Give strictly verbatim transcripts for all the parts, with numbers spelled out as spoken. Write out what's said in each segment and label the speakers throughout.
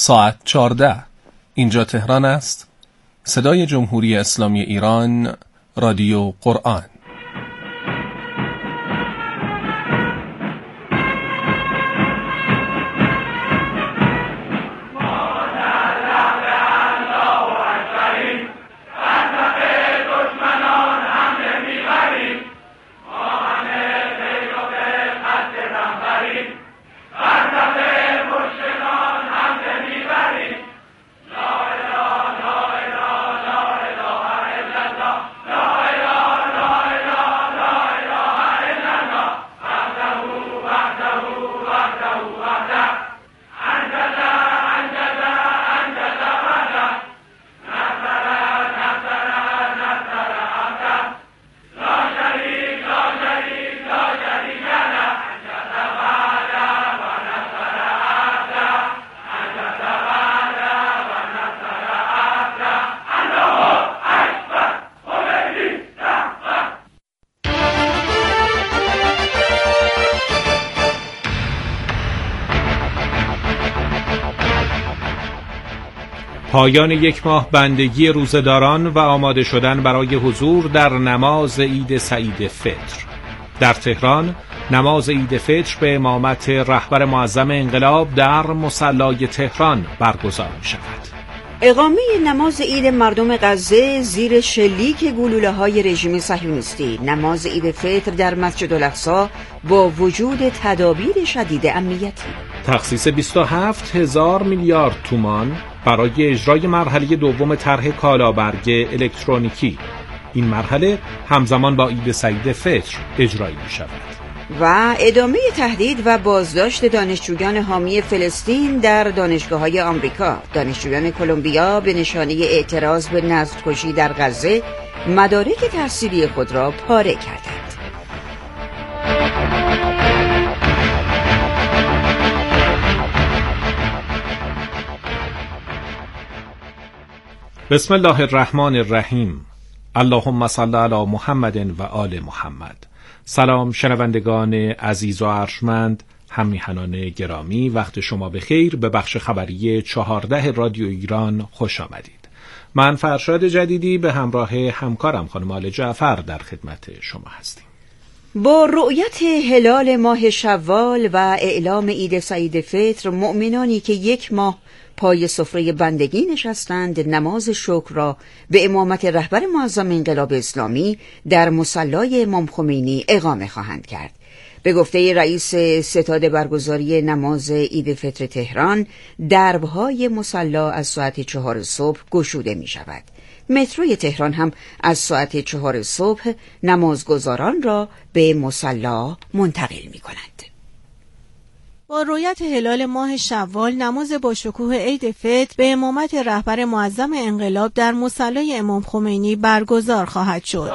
Speaker 1: ساعت چهارده. اینجا تهران است. صدای جمهوری اسلامی ایران، رادیو قرآن.
Speaker 2: پایان یک ماه بندگی روزه‌داران و آماده شدن برای حضور در نماز عید سعید فطر. در تهران نماز عید فطر به امامت رهبر معظم انقلاب در مصلی تهران برگزار می شود.
Speaker 3: اقامه نماز عید مردم غزه زیر شلیک گلوله‌های رژیم صهیونیستی، نماز عید فطر در مسجد الاقصی با وجود تدابیر شدید امنیتی.
Speaker 2: تخصیص بیست و هفت هزار میلیارد تومان برای اجرای مرحله دوم طرح کالابرگ الکترونیکی. این مرحله همزمان با عید سعید فطر اجرایی می شود.
Speaker 3: و ادامه تهدید و بازداشت دانشجویان حامی فلسطین در دانشگاه‌های آمریکا. دانشجویان کلمبیا به نشانه اعتراض به نسل‌کشی در غزه مدارک تحصیلی خود را پاره کردند.
Speaker 2: بسم الله الرحمن الرحیم. اللهم صل علی محمد و آل محمد. سلام شنوندگان عزیز و ارجمند، هممیهنان گرامی، وقت شما بخیر. به بخش خبری چهارده رادیو ایران خوش آمدید. من فرشاد جدیدی به همراه همکارم خانم آل جعفر در خدمت شما هستیم.
Speaker 3: با رؤیت هلال ماه شوال و اعلام عید سعید فطر، مؤمنانی که یک ماه پای سفره بندگی نشستند نماز شکر را به امامت رهبر معظم انقلاب اسلامی در مصلی امام خمینی اقامه خواهند کرد. به گفته رئیس ستاد برگزاری نماز عید فطر تهران، دربهای مصلی از ساعت چهار صبح گشوده می شود. متروی تهران هم از ساعت چهار صبح نمازگزاران را به مصلی منتقل می کند.
Speaker 4: با رؤیت هلال ماه شوال، نماز با شکوه عید فطر به امامت رهبر معظم انقلاب در مصلی امام خمینی برگزار خواهد شد.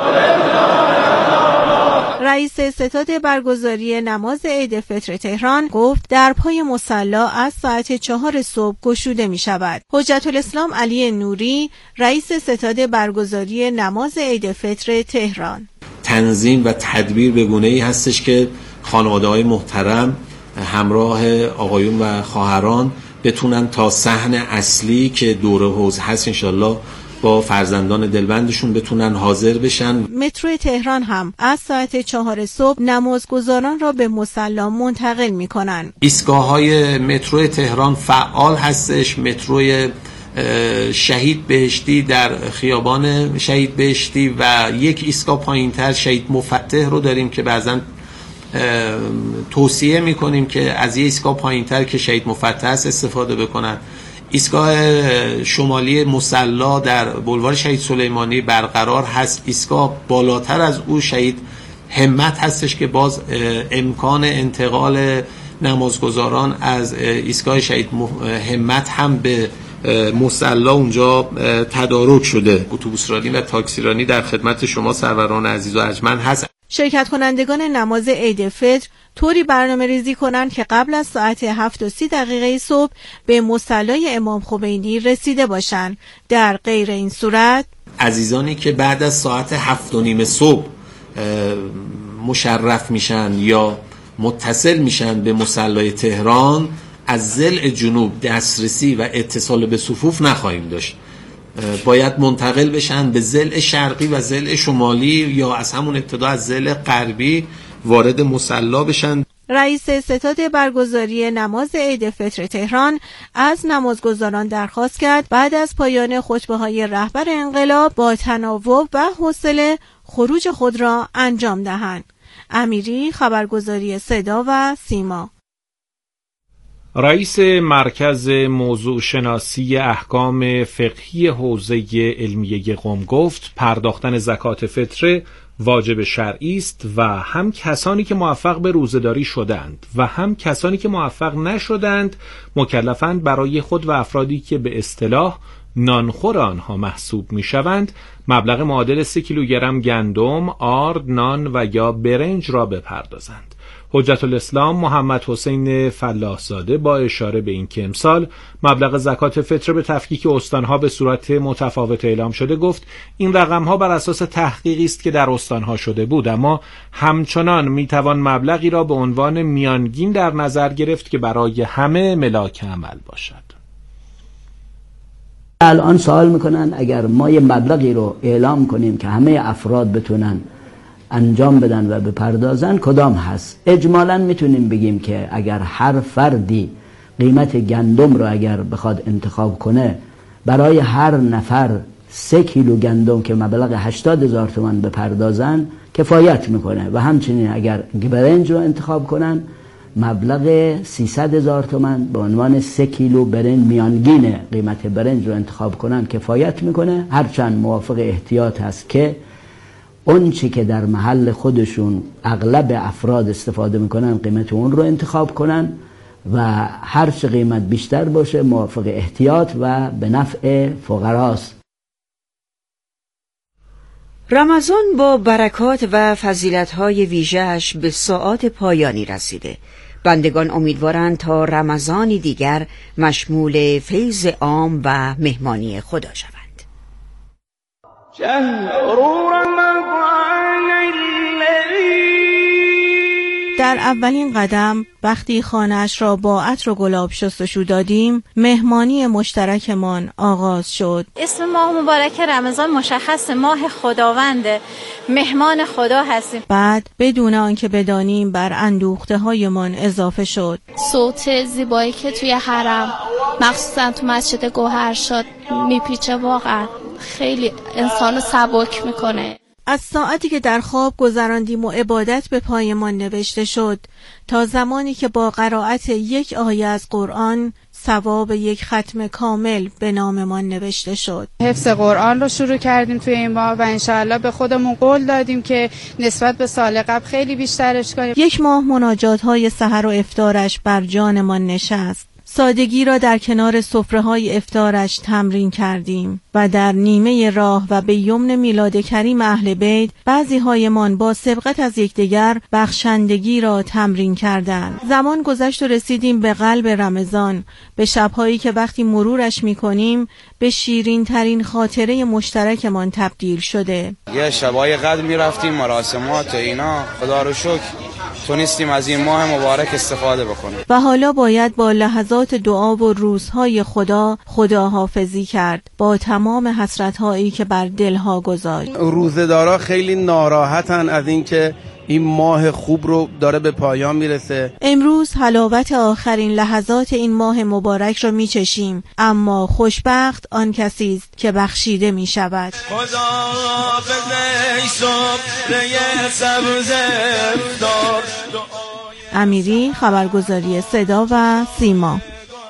Speaker 4: رئیس ستاد برگزاری نماز عید فطر تهران گفت در پای مصلی از ساعت چهار صبح گشوده می شود. حجت الاسلام علی نوری، رئیس ستاد برگزاری نماز عید فطر تهران:
Speaker 5: تنظیم و تدبیر به گونه‌ای هستش که خانواده‌های محترم همراه آقایون و خواهران بتونن تا صحن اصلی که دوره حوض هست انشالله با فرزندان دلبندشون بتونن حاضر بشن.
Speaker 4: مترو تهران هم از ساعت چهار صبح نمازگزاران را به مصلی منتقل می کنن.
Speaker 5: ایستگاه‌های مترو تهران فعال هستش. مترو شهید بهشتی در خیابان شهید بهشتی و یک ایستگاه پایین‌تر شهید مفتح رو داریم که بعضاً توصیه میکنیم که از یه ایستگاه پایین‌تر که شهید مفتح است استفاده بکنن. ایستگاه شمالی مصلی در بولوار شهید سلیمانی برقرار هست. ایستگاه بالاتر از او شهید همت هستش که باز امکان انتقال نمازگزاران از ایستگاه شهید همت هم به مصلی اونجا تدارک شده. اتوبوسرانی و تاکسیرانی در خدمت شما سروران عزیز و ارجمند هست.
Speaker 4: شرکت کنندگان نماز عید فطر طوری برنامه ریزی کنند که قبل از ساعت هفت و سی دقیقه صبح به مصلی امام خمینی رسیده باشند. در غیر این صورت
Speaker 5: عزیزانی که بعد از ساعت هفت و نیم صبح مشرف میشن یا متصل میشن به مصلی تهران، از ضلع جنوب دسترسی و اتصال به صفوف نخواهیم داشت. باید منتقل بشن به ضلع شرقی و ضلع شمالی یا از همون ابتدا از ضلع غربی وارد مصلی بشن.
Speaker 4: رئیس ستاد برگزاری نماز عید فطر تهران از نمازگزاران درخواست کرد بعد از پایان خطبه‌های رهبر انقلاب با تناوب و حوصله خروج خود را انجام دهند. امیری، خبرگزاری صدا و سیما.
Speaker 2: رئیس مرکز موضوع شناسی احکام فقهی حوزه علمیه قم گفت پرداختن زکات فطر واجب شرعی است و هم کسانی که موفق به روزه‌داری شدند و هم کسانی که موفق نشدند مکلفند برای خود و افرادی که به اصطلاح نانخور آنها محسوب میشوند مبلغ معادل سه کیلوگرم گندم، آرد، نان و یا برنج را بپردازند. حجت الاسلام محمد حسین فلاحزاده با اشاره به این که امسال مبلغ زکات فطر به تفکیک استانها به صورت متفاوت اعلام شده گفت این رقمها بر اساس تحقیقی است که در استانها شده بود، اما همچنان میتوان مبلغی را به عنوان میانگین در نظر گرفت که برای همه ملاک عمل باشد.
Speaker 6: الان سوال میکنن اگر ما یه مبلغی رو اعلام کنیم که همه افراد بتونن انجام بدن و بپردازن کدام هست؟ اجمالاً میتونیم بگیم که اگر هر فردی قیمت گندم رو اگر بخواد انتخاب کنه برای هر نفر سه کیلو گندم که مبلغ هشتاد هزار تومان بپردازن کفایت میکنه و همچنین اگر برنج رو انتخاب کنن مبلغ سیصد هزار تومان به عنوان سه کیلو برنج میانگین قیمت برنج رو انتخاب کنن کفایت میکنه. هرچند موافق احتیاط هست که اون چی که در محل خودشون اغلب افراد استفاده میکنن قیمت اون رو انتخاب کنن و هر چه قیمت بیشتر باشه موافق احتیاط و به نفع فقراست.
Speaker 3: رمضان با برکات و فضیلت‌های ویژه‌اش به ساعات پایانی رسیده. بندگان امیدوارند تا رمضانی دیگر مشمول فیض عام و مهمانی خدا شوند.
Speaker 4: در اولین قدم وقتی خانه‌اش را با عطر و گلاب شستشو دادیم مهمانی مشترکمان آغاز شد.
Speaker 7: اسم ماه مبارک رمضان مشخص ماه خداونده، مهمان خدا هستیم.
Speaker 4: بعد بدون آنکه بدانیم بر اندوخته هایمان اضافه شد.
Speaker 8: صوت زیبایی که توی حرم مخصوصا تو مسجد گوهرشاد میپیچه، واقعا خیلی انسانو سبک میکنه.
Speaker 4: از ساعتی که در خواب گذراندیم و عبادت به پایمان نوشته شد تا زمانی که با قرائت یک آیه از قرآن ثواب یک ختم کامل به ناممان نوشته شد.
Speaker 9: حفظ قرآن رو شروع کردیم توی این ماه و انشاءالله به خودمون قول دادیم که نسبت به سال قبل خیلی بیشترش کنیم.
Speaker 4: یک ماه مناجات های سحر و افطارش بر جانمان نشست. سادگی را در کنار سفره‌های افطارش تمرین کردیم و در نیمه راه و به یمن میلاد کریم اهل بیت بعضی هایمان با سبقت از یکدیگر بخشندگی را تمرین کردند. زمان گذشت و رسیدیم به قلب رمضان، به شب‌هایی که وقتی مرورش می‌کنیم به شیرین ترین خاطره مشترکمان تبدیل شده.
Speaker 10: یه شبای قدر می‌رفتیم مراسمات اینا، خدا رو شکر تونستیم از این ماه مبارک استفاده بکنیم
Speaker 4: و حالا باید با لحظات دعا و روزهای خدا خداحافظی کرد با تمام حسرت‌هایی که بر دلها گذاشت.
Speaker 11: روزه‌دارا خیلی ناراحتن از اینکه این ماه خوب رو داره به پایان میرسه.
Speaker 4: امروز حلاوت آخرین لحظات این ماه مبارک رو میچشیم، اما خوشبخت آن کسی است که بخشیده میشود. امیری، خبرگزاری صدا و سیما.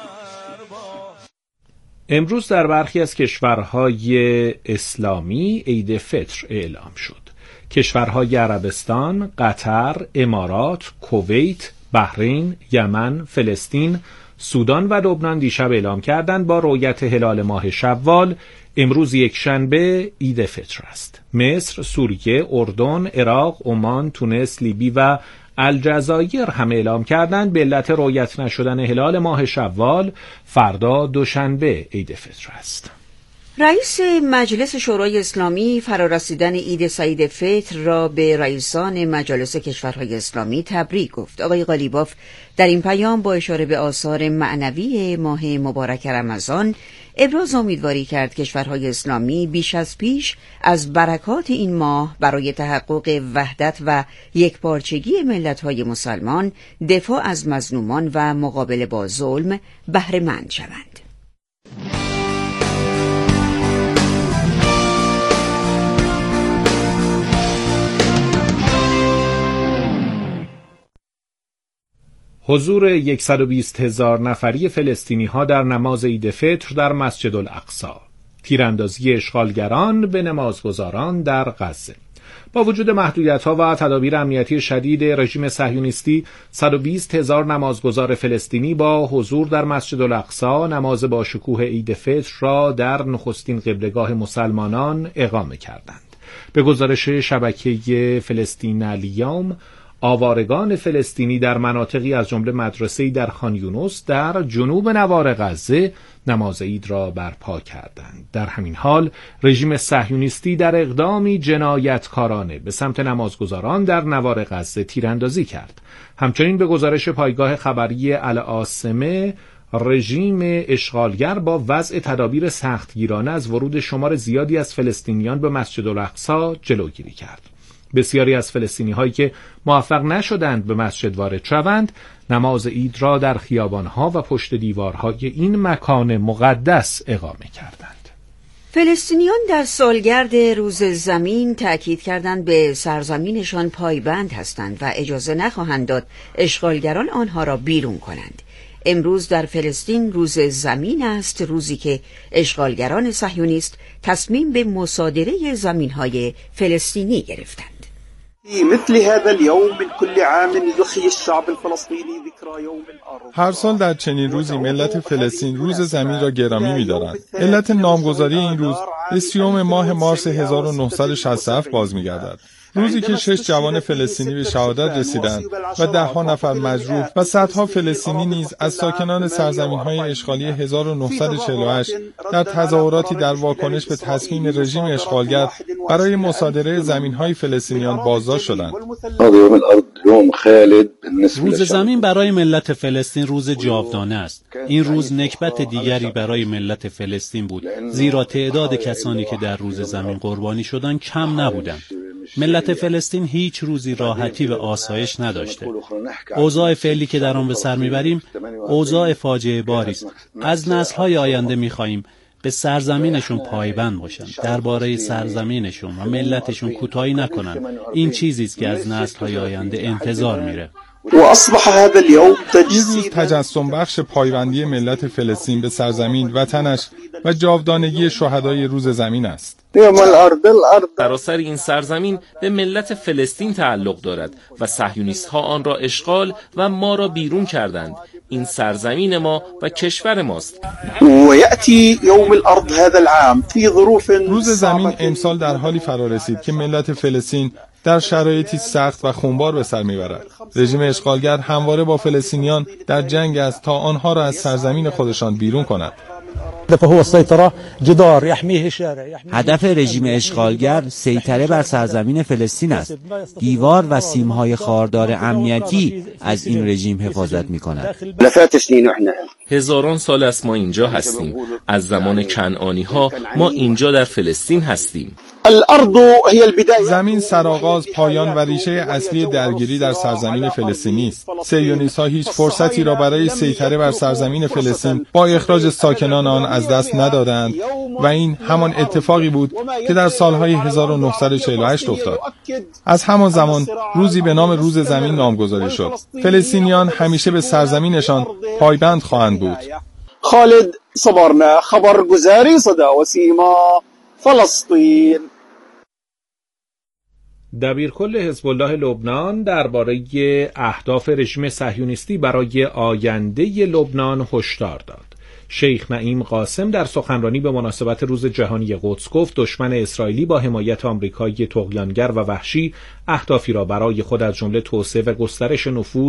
Speaker 2: امروز در برخی از کشورهای اسلامی عید فطر اعلام شد. کشورهای عربستان، قطر، امارات، کویت، بحرین، یمن، فلسطین، سودان و لبنان دیشب اعلام کردند با رؤیت هلال ماه شوال امروز یکشنبه عید فطر است. مصر، سوریه، اردن، عراق، عمان، تونس، لیبی و الجزایر هم اعلام کردند به علت رؤیت نشدن هلال ماه شوال فردا دوشنبه عید فطر است.
Speaker 3: رئیس مجلس شورای اسلامی فرارسیدن عید سعید فطر را به رئیسان مجالس کشورهای اسلامی تبریک گفت. آقای قالیباف در این پیام با اشاره به آثار معنوی ماه مبارک رمضان ابراز امیدواری کرد کشورهای اسلامی بیش از پیش از برکات این ماه برای تحقق وحدت و یکپارچگی ملت‌های مسلمان، دفاع از مظلومان و مقابله با ظلم بهره مند شوند.
Speaker 2: حضور صد و بیست هزار نفری فلسطینی ها در نماز عید فطر در مسجد الاقصی، تیراندازی اشغالگران به نمازگزاران در غزه. با وجود محدودیت‌ها و تدابیر امنیتی شدید رژیم صهیونیستی، صد و بیست هزار نمازگزار فلسطینی با حضور در مسجد الاقصی نماز با شکوه عید فطر را در نخستین قبله‌گاه مسلمانان اقامه کردند. به گزارش شبکه فلسطین الیوم، آوارگان فلسطینی در مناطقی از جمله مدرسه‌ای در خان یونس در جنوب نوار غزه نماز عید را برپا کردند. در همین حال رژیم صهیونیستی در اقدامی جنایتکارانه به سمت نمازگزاران در نوار غزه تیراندازی کرد. همچنین به گزارش پایگاه خبری العاصمه، رژیم اشغالگر با وضع تدابیر سختگیرانه از ورود شمار زیادی از فلسطینیان به مسجد الاقصی جلوگیری کرد. بسیاری از فلسطینی هایی که موفق نشدند به مسجد وارد شوند، نماز عید را در خیابانها و پشت دیوارهای این مکان مقدس اقامه کردند.
Speaker 3: فلسطینیان در سالگرد روز زمین تأکید کردند به سرزمینشان پایبند هستند و اجازه نخواهند داد اشغالگران آنها را بیرون کنند. امروز در فلسطین روز زمین است، روزی که اشغالگران صهیونیست تصمیم به مصادره زمین‌های فلسطینی گرفتند.
Speaker 12: هر سال در چنین روزی ملت فلسطین روز زمین را گرامی می‌دارند. علت نامگذاری این روز به سیوم ماه مارس هزار و نهصد و شصت و هفت باز می‌گردد. روزی که شش جوان فلسطینی به شهادت رسیدند و ده ها نفر مجروح و صدها فلسطینی نیز از ساکنان سرزمین‌های اشغالی هزار و نهصد و چهل و هشت در تظاهراتی در واکنش به تصمیم رژیم اشغالگر برای مصادره زمین‌های فلسطینیان بازداشت شدند.
Speaker 13: روز زمین برای ملت فلسطین روز جاودانه است. این روز نکبت دیگری برای ملت فلسطین بود، زیرا تعداد کسانی که در روز زمین قربانی شدند کم نبودند. ملت فلسطین هیچ روزی راحتی و آسایش نداشته. اوضاع فعلی که در آن به سر میبریم اوضاع فاجعه باری است. از نسل‌های آینده می‌خواهیم به سرزمینشون پایبند باشند، درباره سرزمینشون و ملتشون کوتاهی نکنند. این چیزی است که از نسل‌های آینده انتظار میره.
Speaker 12: این روز تجسم بخش پایبندی ملت فلسطین به سرزمین وطنش و جاودانگی شهدای روز زمین است.
Speaker 14: سراسر این سرزمین به ملت فلسطین تعلق دارد و صهیونیست ها آن را اشغال و ما را بیرون کردند. این سرزمین ما و کشور ماست.
Speaker 12: روز زمین امسال در حالی فرا رسید که ملت فلسطین در شرایطی سخت و خونبار به سر میبرد. رژیم اشغالگر همواره با فلسطینیان در جنگ است تا آنها را از سرزمین خودشان بیرون کند.
Speaker 15: هدف رژیم اشغالگر سیطره بر سرزمین فلسطین است. دیوار و سیم‌های خاردار امنیتی از این رژیم حفاظت می‌کند.
Speaker 14: هزاران سال است ما اینجا هستیم. از زمان کنعانی‌ها ما اینجا در فلسطین هستیم.
Speaker 12: زمین سرآغاز، پایان و ریشه اصلی درگیری در سرزمین فلسطینی است. صهیونیست‌ها هیچ فرصتی را برای سیطره بر سرزمین فلسطین با اخراج ساکنان آن از دست ندادند و این همان اتفاقی بود که در سالهای هزار و نهصد و چهل و هشت افتاد. از همان زمان روزی به نام روز زمین نامگذاری شد. فلسطینیان همیشه به سرزمینشان پایبند خواهند بود.
Speaker 16: خالد صبرنا خبرگزاری صدا و سیما فلسطین.
Speaker 2: دبیرکل حزب الله لبنان درباره اهداف رژیم صهیونیستی برای آینده لبنان هشدار داد. شیخ نعیم قاسم در سخنرانی به مناسبت روز جهانی قدس گفت دشمن اسرائیلی با حمایت آمریکایی طغیانگر و وحشی اهدافی را برای خود از جمله توسعه و گسترش نفوذ،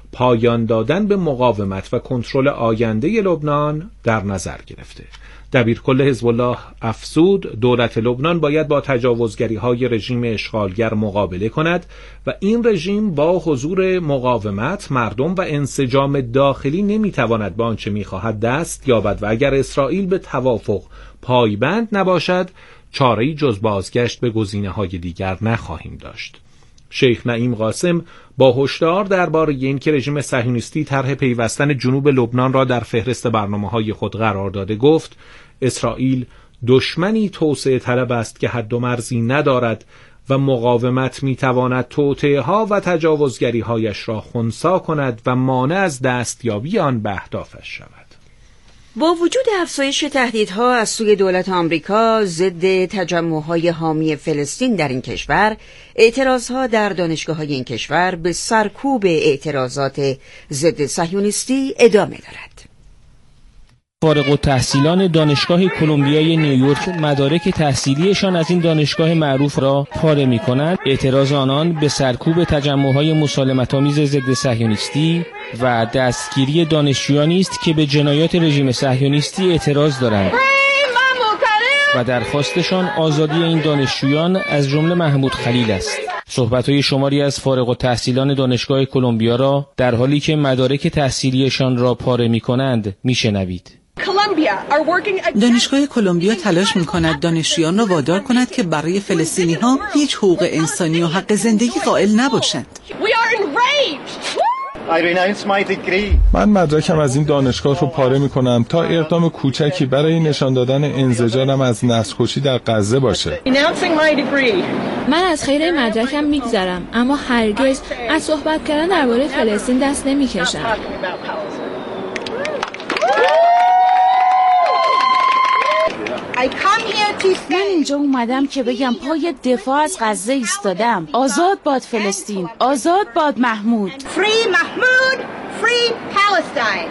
Speaker 2: پایان دادن به مقاومت و کنترل آینده لبنان در نظر گرفته. دبیرکل حزب الله افزود دولت لبنان باید با تجاوزگری‌های رژیم اشغالگر مقابله کند و این رژیم با حضور مقاومت، مردم و انسجام داخلی نمیتواند به آنچه میخواهد دست یابد و اگر اسرائیل به توافق پایبند نباشد چاره‌ای جز بازگشت به گزینه‌های دیگر نخواهیم داشت. شیخ نعیم قاسم با هشدار درباره اینکه رژیم صهیونیستی طرح پیوستن جنوب لبنان را در فهرست برنامه‌های خود قرار داده گفت اسرائیل دشمنی توسعه طلب است که حد و مرزی ندارد و مقاومت میتواند توطئه‌ها و تجاوزگری‌هایش را خنثی کند و مانع از دستیابی آن به اهدافش شود.
Speaker 3: با وجود افزایش تهدیدها از سوی دولت آمریکا ضد تجمع‌های حامی فلسطین در این کشور، اعتراضها در دانشگاه‌های این کشور به سرکوب اعتراضات ضد صهیونیستی ادامه دارد.
Speaker 17: فارغ التحصیلان دانشگاه کلمبیای نیویورک مدارک تحصیلیشان از این دانشگاه معروف را پاره می‌کنند. اعتراض آنان به سرکوب تجمع‌های مسالمت‌آمیز ضد صهیونیستی و دستگیری دانشجویانی است که به جنایات رژیم صهیونیستی اعتراض دارند و درخواستشان آزادی این دانشجویان از جمله محمود خلیل است. صحبت‌های شماری از فارغ التحصیلان دانشگاه کلمبیا را در حالی که مدارک تحصیلیشان را پاره می‌کنند می‌شنوید.
Speaker 18: دانشگاه کلمبیا تلاش می‌کند دانشجویان را وادار کند که برای فلسطینی‌ها هیچ حقوق انسانی و حق زندگی قائل نباشند.
Speaker 12: من مدرکم از این دانشگاه رو پاره می‌کنم تا اقدام کوچکی برای نشان دادن انزجارم از نسل‌کشی در غزه باشه.
Speaker 19: من از خیر مدرکم می‌گذرم اما هرگز از صحبت کردن درباره فلسطین دست نمی‌کشم.
Speaker 20: من اینجا اومدم که بگم پای دفاع از غزه ایستادم. آزاد باد فلسطین، آزاد باد محمود.
Speaker 21: Free Mahmoud, free Palestine.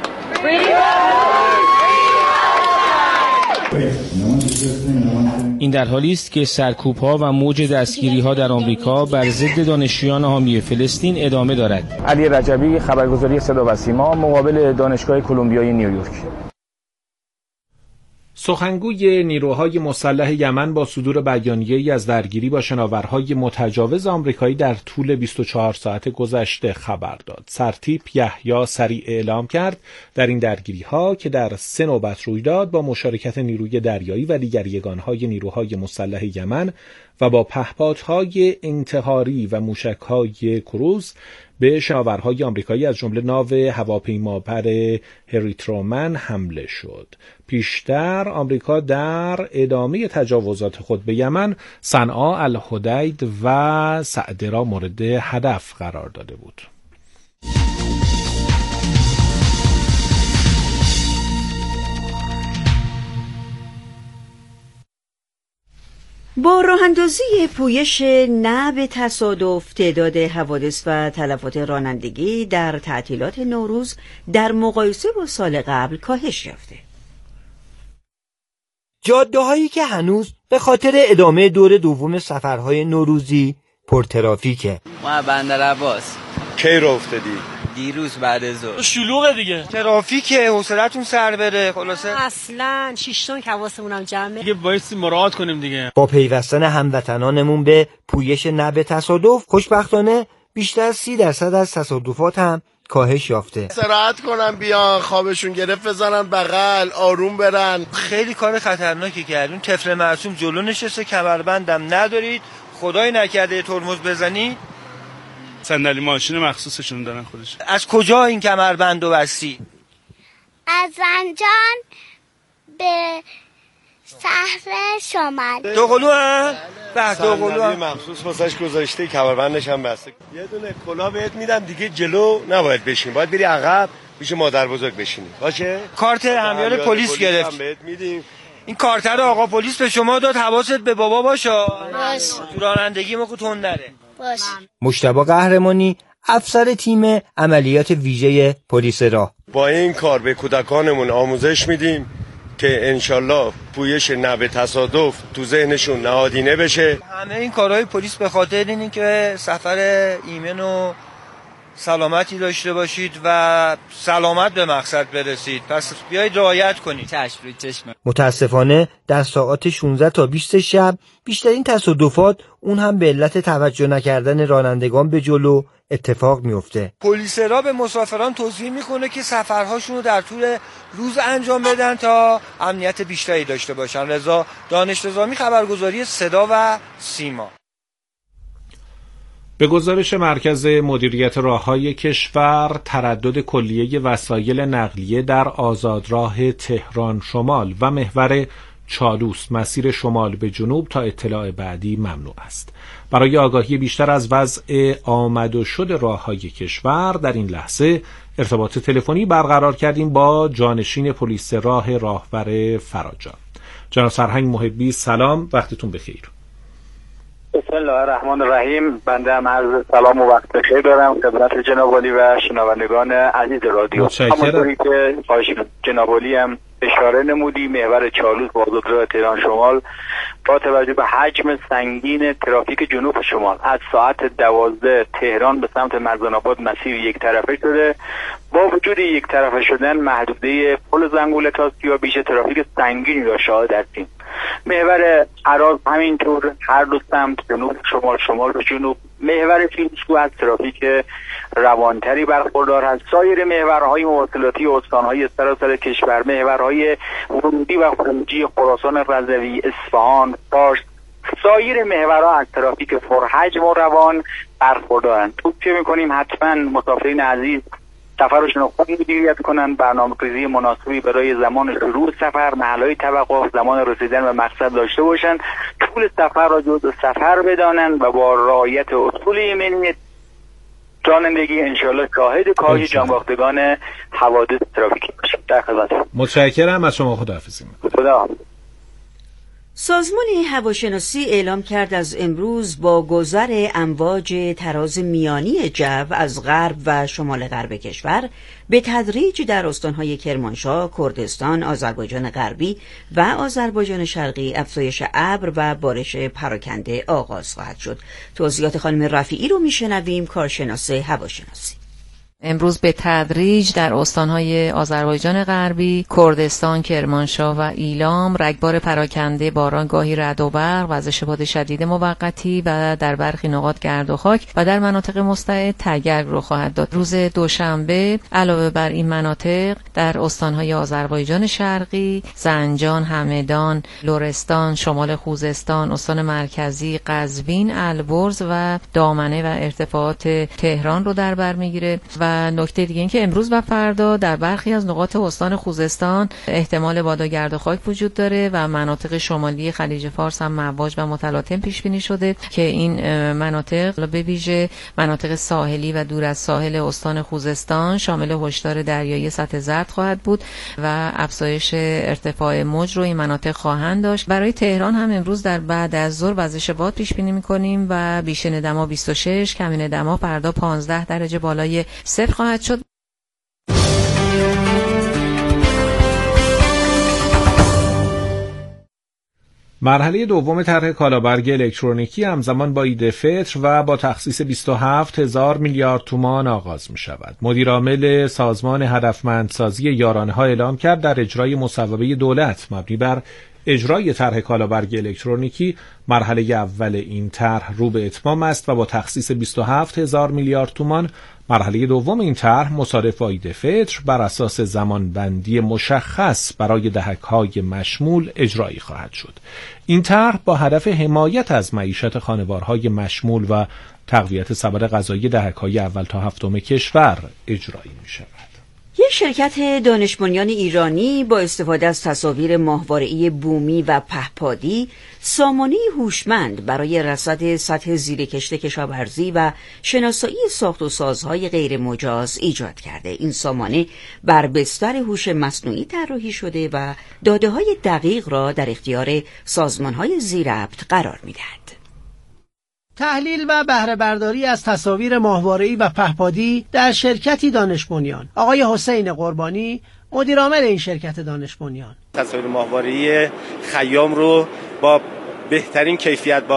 Speaker 17: این در حالی است که سرکوب‌ها و موج دستگیری‌ها در آمریکا بر ضد دانشجویان حامی فلسطین ادامه دارد.
Speaker 22: علی رجبی، خبرگزاری صدا و سیما، مقابل دانشگاه کلمبیای نیویورک.
Speaker 2: سخنگوی نیروهای مسلح یمن با صدور بیانیه‌ای از درگیری با شناورهای متجاوز آمریکایی در طول بیست و چهار ساعت گذشته خبر داد. سرتیپ یحیی سریع اعلام کرد در این درگیری‌ها که در سه نوبت روی داد با مشارکت نیروی دریایی و دیگر یگانهای نیروهای مسلح یمن و با پهپادهای انتحاری و موشک‌های کروز به شناورهای آمریکایی از جمله ناو هواپیمابر هری ترومن حمله شد. پیشتر آمریکا در ادامه تجاوزات خود به یمن صنعا، الحدید و سعده را مورد هدف قرار داده بود.
Speaker 3: با راه‌اندازی پویش نه به تصادف تعداد حوادث و تلفات رانندگی در تعطیلات نوروز در مقایسه با سال قبل کاهش یافته.
Speaker 23: جاده‌هایی که هنوز به خاطر ادامه دور دوم سفرهای نوروزی پرترافیکه.
Speaker 24: ما بندر عباس
Speaker 23: کی رو افتادی؟
Speaker 24: دیروز بعد از ظهر.
Speaker 23: شلوغه دیگه. ترافیکه، حوصله‌تون سر بره. خلاصه
Speaker 25: اصلاً شش تون که حواسمونم جمعه.
Speaker 23: دیگه بایستی مراعات کنیم دیگه. با پیوستن هموطنانمون به پویش نه به تصادف، خوشبختانه بیشتر از سی درصد از تصادفات هم کاهش یافته.
Speaker 26: استراحت کنن، بیان خوابشون گرفت بزنن بغل، آروم برن.
Speaker 23: خیلی کار خطرناکی کردون. طفل معصوم جلو نشسته، کمربندم ندارید، خدای نکرده ترمز بزنی.
Speaker 27: صندلی ماشین مخصوصشون دارن خودش.
Speaker 23: از کجا این کمربندو بستی؟
Speaker 28: از زنجان به شهر شمال.
Speaker 23: دوقلو ها؟ به دوقلو
Speaker 26: ها. مخصوص واسش گذاشته، کمربندش هم بسته. یه دونه کلاه بهت میدم دیگه، جلو نباید بشین، باید بری عقب پیش مادر بزرگ بشینی. باشه؟
Speaker 23: کارت همیار پلیس گرفت.
Speaker 26: بهت میدیم.
Speaker 23: این کارت رو آقا پلیس به شما داد، حواست به بابا باشه.
Speaker 28: باش.
Speaker 23: تو رانندگی ما تند نره.
Speaker 28: باش.
Speaker 23: مجتبی قهرمانی، افسر تیم عملیات ویژه پلیس راه.
Speaker 26: با این کار به کودکانمون آموزش میدیم که انشالله پویش نه به تصادف تو ذهنشون نهادینه بشه.
Speaker 23: همه این کارهای پلیس به خاطر اینه که سفر ایمن و
Speaker 1: سلامتی داشته باشید و سلامت به مقصد برسید. پس بیایید رعایت کنید.
Speaker 24: چشم روی چشم.
Speaker 23: متاسفانه در ساعات شانزده تا بیست شب بیشترین تصادفات اون هم به علت توجه نکردن رانندگان به جلو اتفاق میفته.
Speaker 1: پلیس را به مسافران توصیه میکنه که سفرهاشون رو در طول روز انجام بدن تا امنیت بیشتری داشته باشن. رضا دانش نظامی، خبرگزاری صدا و سیما.
Speaker 2: به گزارش مرکز مدیریت راههای کشور، تردد کلیه وسایل نقلیه در آزادراه تهران شمال و محور چالوس مسیر شمال به جنوب تا اطلاع بعدی ممنوع است. برای آگاهی بیشتر از وضع آمد و شد راههای کشور در این لحظه ارتباط تلفنی برقرار کردیم با جانشین پلیس راه راهور فراجان. جناب سرهنگ محبی سلام، وقتتون بخیر.
Speaker 5: بسم الله الرحمن الرحیم. بنده هم عرض سلام و وقت بخیر دارم خدمت جناب عالی و شنوندگان عزیز رادیو. همونطوری که جناب عالی هم اشاره نمودی، محور چالوس با آزادراه تهران شمال با توجه به حجم سنگین ترافیک جنوب شمال از ساعت دوازده تهران به سمت مرزان‌آباد مسیر یک طرفه شده. با وجود یک طرفه شدن محدوده پل زنگوله تاسیا بیش ترافیک سنگینی را شاهد هستیم. محور عراض همینطور هر دو سمت جنوب شمال شمال به جنوب. محور فیلسوف از ترافیک روانتری برخوردار هست. سایر محورهای مواصلاتی استانهای سراسر کشور، محورهای ورودی و خروجی خراسان رضوی، اصفهان، فارس، سایر محورها از ترافیک پرحجم و روان برخوردارند. توصیه می‌کنیم حتما مسافرین عزیز سفرشون رو خوب مدیریت کنن، برنامه‌ریزی مناسبی برای زمان شروع سفر، محل‌های توقف، زمان رسیدن به مقصد داشته باشن، طول سفر را جزء سفر بدانن و با رعایت اصول ایمنی رانندگی انشالله شاهد کاهش جانباختگان حوادث ترافیکی باشیم. در خدمتتون.
Speaker 2: متشکرم از شما. خداحافظی می‌کنم.
Speaker 5: خدا.
Speaker 3: سازمان هواشناسی اعلام کرد از امروز با گذر امواج تراز میانی جو از غرب و شمال غرب کشور به تدریج در استانهای کرمانشاه، کردستان، آذربایجان غربی و آذربایجان شرقی افزایش ابر و بارش پراکنده آغاز خواهد شد. توضیحات خانم رفیعی رو میشنویم، کارشناس هواشناسی.
Speaker 6: امروز به تدریج در استانهای آذربایجان غربی، کردستان، کرمانشاه و ایلام رگبار پراکنده، باران گاهی رعد و برق، وزش باد شدید موقتی و در برخی نقاط گرد و خاک و در مناطق مستعد تگرگ رو خواهد داد. روز دوشنبه علاوه بر این مناطق در استانهای آذربایجان شرقی، زنجان، همدان، لرستان، شمال خوزستان، استان مرکزی، قزوین، البرز و دامنه و ارتفاعات تهران رو در بر میگیره. و نکته دیگه این که امروز و فردا در برخی از نقاط استان خوزستان احتمال باد و گرد و خاک وجود داره و مناطق شمالی خلیج فارس هم مواج و متلاطم پیش بینی شده که این مناطق به ویژه مناطق ساحلی و دور از ساحل استان خوزستان شامل هشدار دریایی سطح زرد خواهد بود و افزایش ارتفاع موج رو این مناطق خواهند داشت. برای تهران هم امروز در بعد از ظهر وزش باد پیش بینی می‌کنیم و بیشتر دما بیست و شش، کمین دما فردا پانزده درجه بالای صفر خواهد شد.
Speaker 2: مرحله دوم طرح کالابرگ الکترونیکی همزمان با عید فطر و با تخصیص بیست و هفت هزار میلیارد تومان آغاز می شود. مدیر عامل سازمان هدفمندسازی یارانه‌ها اعلام کرد در اجرای مصوبه دولت مبنی بر اجرای طرح کالابرگ الکترونیکی مرحله اول این طرح رو به اتمام است و با تخصیص بیست و هفت هزار میلیارد تومان مرحله دوم این طرح مصادف با عید فطر بر اساس زمانبندی مشخص برای دهک‌های مشمول اجرایی خواهد شد. این طرح با هدف حمایت از معیشت خانوارهای مشمول و تقویت سبد غذایی دهک‌های اول تا هفتم کشور اجرایی می‌شود.
Speaker 3: یک شرکت دانش بنیان ایرانی با استفاده از تصاویر ماهواره‌ای بومی و پهپادی سامانه هوشمند برای رصد سطح زیر کشت کشاورزی و شناسایی ساخت و سازهای غیر مجاز ایجاد کرده. این سامانه بر بستر هوش مصنوعی طراحی شده و داده‌های دقیق را در اختیار سازمان‌های ذی‌ربط قرار می‌دهد.
Speaker 7: تحلیل و بهره برداری از تصاویر ماهواره‌ای و پهپادی در شرکتی دانش بنیان. آقای حسین قربانی مدیر عامل این شرکت دانش بنیان.
Speaker 26: تصاویر ماهواره‌ای خیام رو با بهترین کیفیت با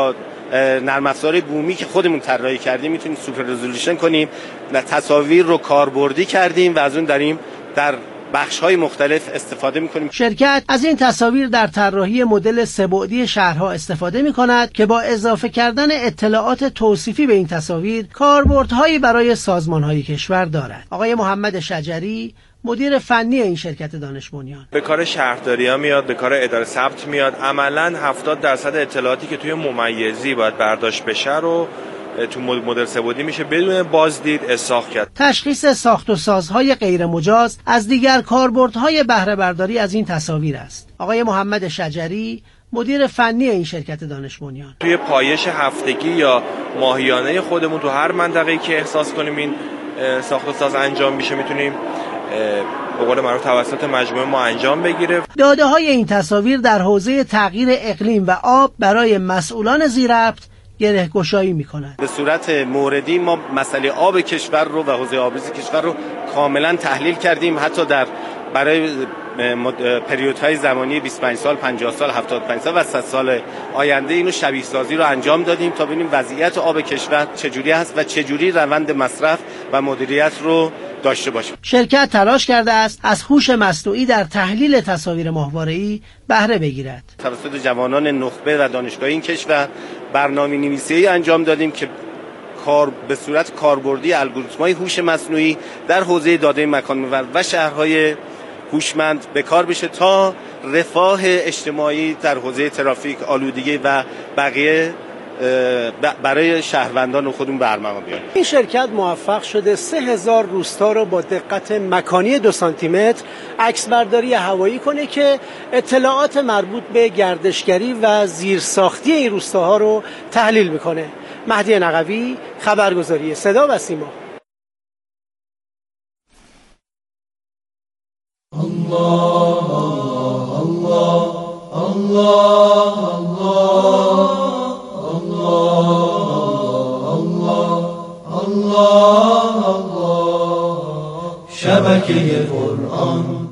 Speaker 26: نرم افزار بومی که خودمون طراحی کردیم میتونیم سوپر رزولوشن کنیم و تصاویر رو کاربردی کردیم و از اون داریم در بخش‌های مختلف استفاده می‌کنیم.
Speaker 7: شرکت از این تصاویر در طراحی مدل سه‌بعدی شهرها استفاده می‌کند که با اضافه کردن اطلاعات توصیفی به این تصاویر کاربردهایی برای سازمان‌های کشور دارد. آقای محمد شجری مدیر فنی این شرکت دانش بنیان
Speaker 4: به کار شهرداری‌ها میاد، به کار اداره ثبت میاد. عملاً هفتاد درصد اطلاعاتی که توی ممیزی باید برداشت بشه رو تو مدل سه‌بعدی میشه بدون بازدید اساق کرد.
Speaker 7: تشخیص ساخت و سازهای غیر مجاز از دیگر کاربردهای بهره برداری از این تصاویر است. آقای محمد شجری مدیر فنی این شرکت دانش بنیان
Speaker 4: توی پایش هفتگی یا ماهیانه خودمون تو هر منطقه‌ای که احساس کنیم این ساخت و ساز انجام میشه میتونیم به قول معروف توسط مجموعه ما انجام بگیره.
Speaker 7: داده های این تصاویر در حوزه تغییر اقلیم و آب برای مسئولان زیرربط گره گشایی می‌کند.
Speaker 26: به صورت موردی ما مسئله آب کشور رو و حوزه آبریزی کشور رو کاملا تحلیل کردیم، حتی در برای پریودهای زمانی بیست و پنج سال، پنجاه سال، هفتاد و پنج سال و صد سال آینده اینو شبیه سازی رو انجام دادیم تا ببینیم وضعیت آب کشور چجوری هست و چجوری روند مصرف و مدیریت رو داشته باشیم.
Speaker 7: شرکت تلاش کرده است از هوش مصنوعی در تحلیل تصاویر ماهواره‌ای بهره بگیرد.
Speaker 26: توسط جوانان نخبه و دانشگاهی این کشور برنامه‌نویسی انجام دادیم که کار به صورت کاربردی الگوریتم‌های هوش مصنوعی در حوزه داده مکان‌محور و شهرهای هوشمند به کار بشه تا رفاه اجتماعی در حوزه ترافیک، آلودگی و بقیه برای شهروندان خودمون برنامه بیاریم.
Speaker 7: این شرکت موفق شده سه هزار روستا رو با دقت مکانی دو سانتی متر عکس برداری هوایی کنه که اطلاعات مربوط به گردشگری و زیرساختی این روستاها رو تحلیل میکنه. مهدی نقوی، خبرگزاری صدا و سیما.
Speaker 8: الله الله الله الله الله شبکه قرآن.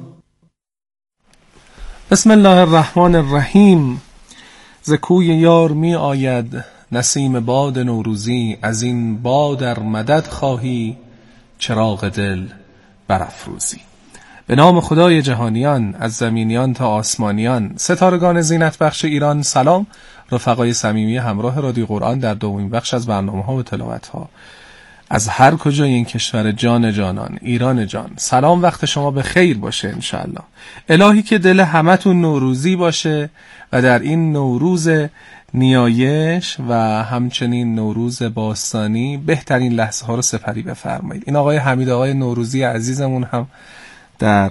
Speaker 2: بسم الله الرحمن الرحیم. ز کوی یار می آید نسیم باد نوروزی، از این باد در مدد خواهی چراغ دل برافروزی. به نام خدای جهانیان، از زمینیان تا آسمانیان، ستارگان زینت بخش ایران، سلام. رفقای صمیمی همراه رادیو قرآن در دومین بخش از برنامه‌ها و تلاوت‌ها از هر کجای این کشور جان جانان، ایران جان، سلام، وقت شما به خیر باشه انشالله. الهی که دل همتون نوروزی باشه و در این نوروز نیایش و همچنین نوروز باستانی بهترین لحظه ها رو سپری بفرمایید. این آقای حمید آقای نوروزی عزیزمون هم در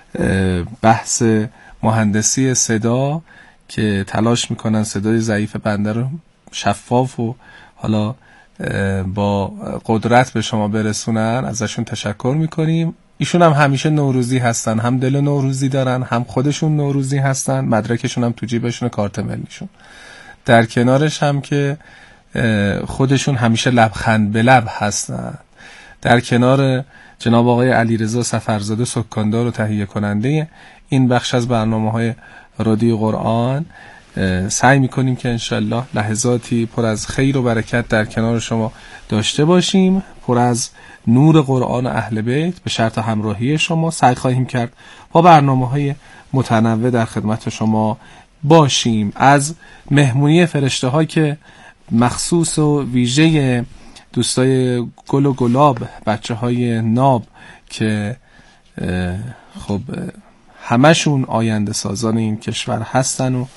Speaker 2: بحث مهندسی صدا که تلاش میکنن صدای ضعیف بنده رو شفاف و حالا با قدرت به شما برسونن، ازشون تشکر میکنیم. ایشون هم همیشه نوروزی هستن، هم دل نوروزی دارن، هم خودشون نوروزی هستن، مدرکشون هم تو جیبشون، کارت ملیشون. در کنارش هم که خودشون همیشه لبخند به لب هستن. در کنار جناب آقای علیرضا سفرزاده سکاندار و تهیه کننده این بخش از برنامه‌های رادیو قرآن سعی میکنیم که انشالله لحظاتی پر از خیر و برکت در کنار شما داشته باشیم، پر از نور قرآن و اهل بیت. به شرط همراهی شما سعی خواهیم کرد با برنامه‌های متنوع در خدمت شما باشیم. از مهمونی فرشته ها که مخصوص و ویژه دوستای گل و گلاب، بچه های ناب که خب همشون آینده سازان این کشور هستن و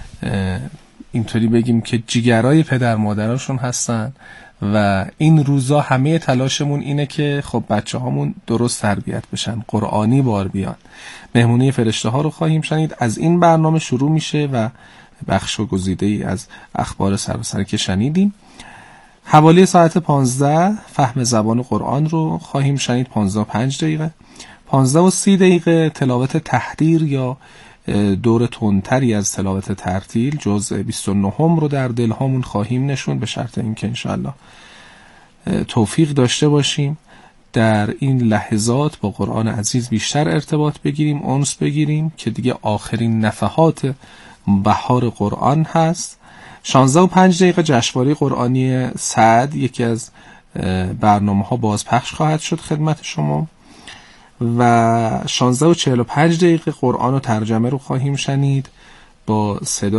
Speaker 2: اینطوری بگیم که جیگرای پدر مادراشون هستن و این روزا همه تلاشمون اینه که خب بچه هامون درست تربیت بشن، قرآنی بار بیان. مهمونی فرشته ها رو خواهیم شنید. از این برنامه شروع میشه و بخش و گزیده ای از اخبار سراسر که شنیدیم. حوالی ساعت پانزده فهم زبان قرآن رو خواهیم شنید، پانزده و پنج دقیقه. پانزده و سی دقیقه تلاوت تحریر یا دور تندتری از تلاوت ترتیل جزء بیست و نه رو در دلهامون خواهیم نشون، به شرط اینکه انشالله توفیق داشته باشیم در این لحظات با قرآن عزیز بیشتر ارتباط بگیریم، انس بگیریم که دیگه آخرین نفحات بهار قرآن هست شانزده و پنج دقیقه جشنواره قرآنی سعد یکی از برنامه ها بازپخش خواهد شد خدمت شما و شانزده و چهل و پنج دقیقه قرآن و ترجمه رو خواهیم شنید با صدا